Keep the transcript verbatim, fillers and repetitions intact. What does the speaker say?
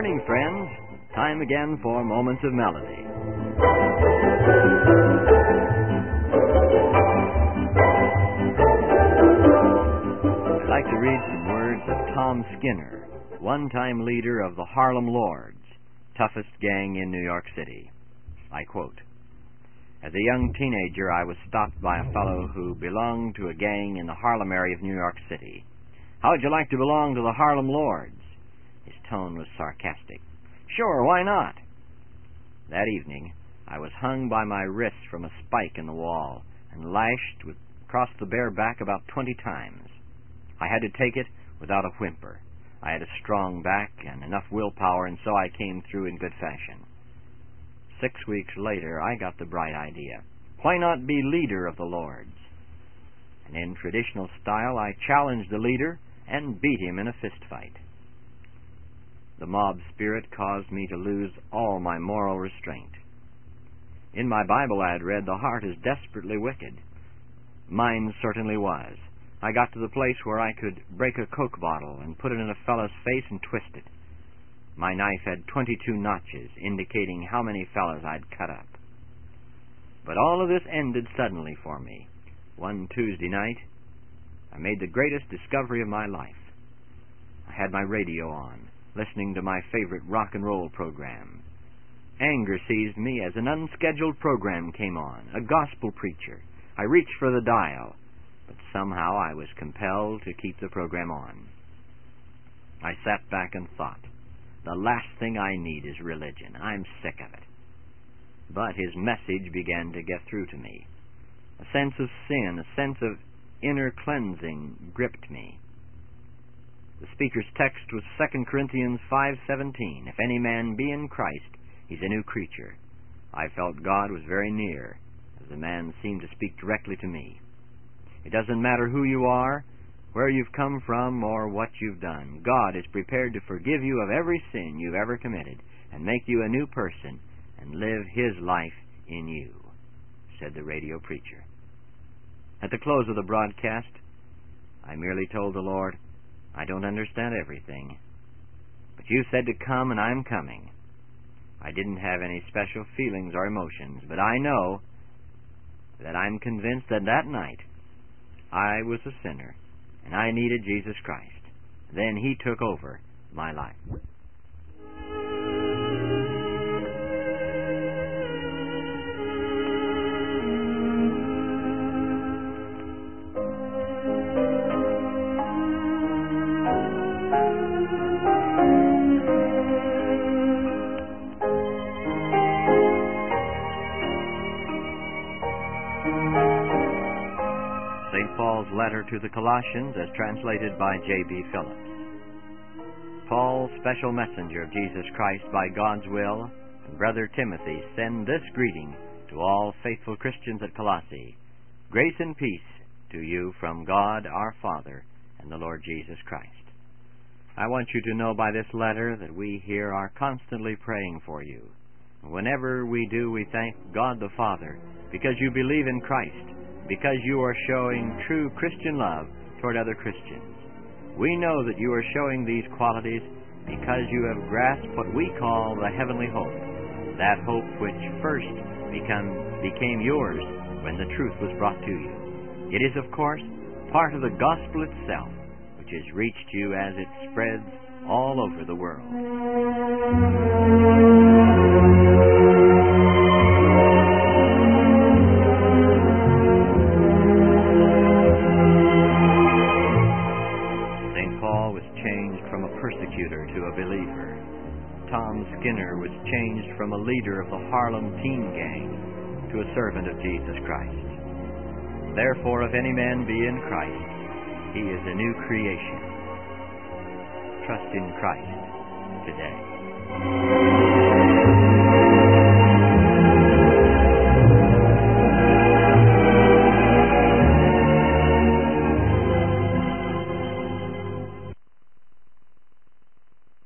morning, friends. Time again for Moments of Melody. I'd like to read some words of Tom Skinner, one-time leader of the Harlem Lords, toughest gang in New York City. I quote, "As a young teenager, I was stopped by a fellow who belonged to a gang in the Harlem area of New York City. 'How would you like to belong to the Harlem Lords?' His tone was sarcastic. 'Sure, why not?' That evening, I was hung by my wrists from a spike in the wall and lashed with, across the bare back about twenty times. I had to take it without a whimper. I had a strong back and enough willpower, and so I came through in good fashion. Six weeks later, I got the bright idea. Why not be leader of the Lords? And in traditional style, I challenged the leader and beat him in a fist fight. The mob spirit caused me to lose all my moral restraint. In my Bible I had read, the heart is desperately wicked. Mine certainly was. I got to the place where I could break a Coke bottle and put it in a fellow's face and twist it. My knife had twenty-two notches, indicating how many fellows I'd cut up. But all of this ended suddenly for me. One Tuesday night, I made the greatest discovery of my life. I had my radio on, listening to my favorite rock and roll program. Anger seized me as an unscheduled program came on, a gospel preacher. I reached for the dial, but somehow I was compelled to keep the program on. I sat back and thought, the last thing I need is religion. I'm sick of it. But his message began to get through to me. A sense of sin, a sense of inner cleansing gripped me. The speaker's text was Second Corinthians five seventeen. If any man be in Christ, he's a new creature. I felt God was very near, as the man seemed to speak directly to me. It doesn't matter who you are, where you've come from, or what you've done. God is prepared to forgive you of every sin you've ever committed and make you a new person and live His life in you," said the radio preacher. At the close of the broadcast, I merely told the Lord, "I don't understand everything, but you said to come, and I'm coming." I didn't have any special feelings or emotions, but I know that I'm convinced that that night I was a sinner, and I needed Jesus Christ. Then He took over my life. Saint Paul's letter to the Colossians, as translated by J B Phillips. Paul, special messenger of Jesus Christ by God's will, and brother Timothy, send this greeting to all faithful Christians at Colossae. Grace and peace to you from God our Father and the Lord Jesus Christ. I want you to know by this letter that we here are constantly praying for you. Whenever we do, we thank God the Father because you believe in Christ, because you are showing true Christian love toward other Christians. We know that you are showing these qualities because you have grasped what we call the heavenly hope, that hope which first become, became yours when the truth was brought to you. It is, of course, part of the gospel itself, which has reached you as it spreads all over the world. Persecutor to a believer. Tom Skinner was changed from a leader of the Harlem teen gang to a servant of Jesus Christ. Therefore, if any man be in Christ, he is a new creation. Trust in Christ today.